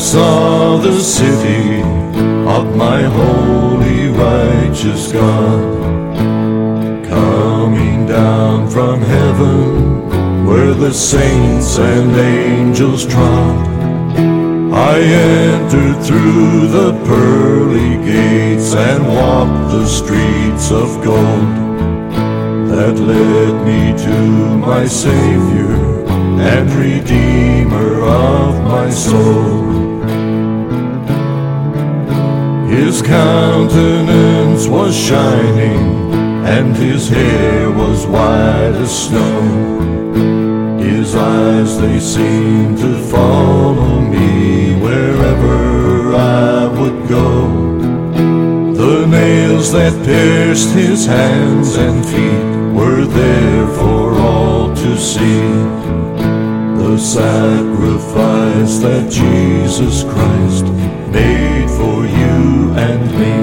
saw the city of my holy righteous God, coming down from heaven where the saints and angels trod. I entered through the pearly gates and walked the streets of gold that led me to my Savior and Redeemer of my soul. His countenance was shining, and his hair was white as snow. His eyes, they seemed to follow me wherever I would go. The nails that pierced his hands and feet were there for all to see. The sacrifice that Jesus Christ made for you and me.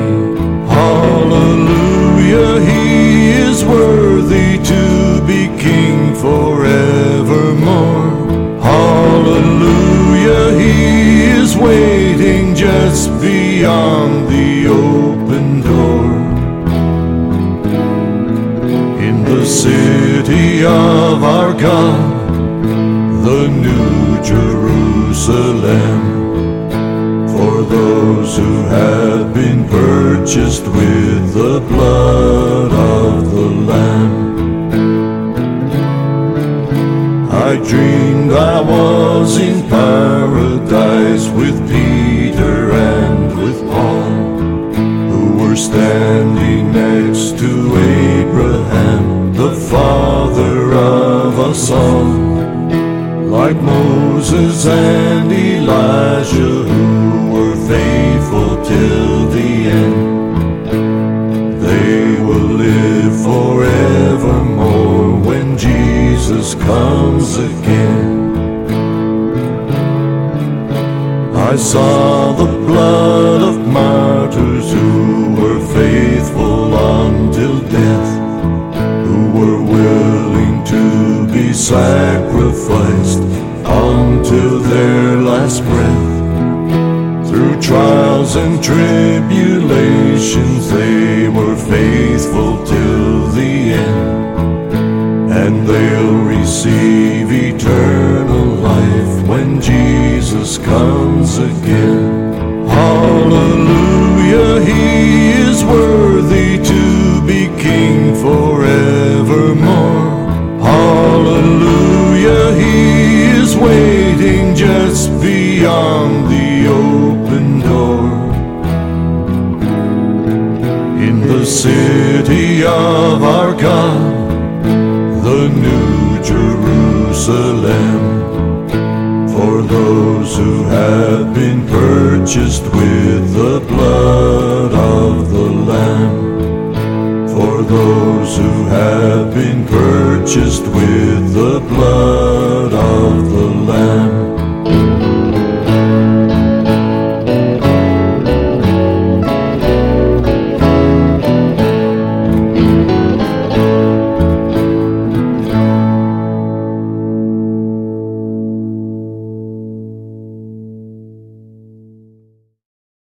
Hallelujah, he is worthy to be king forevermore. Hallelujah, he is waiting just beyond the open door. In the city of our God, the New Jerusalem, for those who have been purchased with the blood of the Lamb. I dreamed I was in paradise with Peter and with Paul, who were standing next to Abraham, the father of us all. Like Moses and Elijah, who were faithful till the end, they will live forevermore when Jesus comes again. I saw the blood of martyrs who were faithful until death, who were willing to be sacrificed until their last breath. Through trials and tribulations they were faithful till the end, and they'll receive eternal life when Jesus comes again. Hallelujah, he is worthy to be king forevermore. Hallelujah, he is waiting just beyond the open door. In the city of our God, the New Jerusalem, for those who have been purchased with the blood of the Lamb, for those who have been purchased with the blood of the Lamb.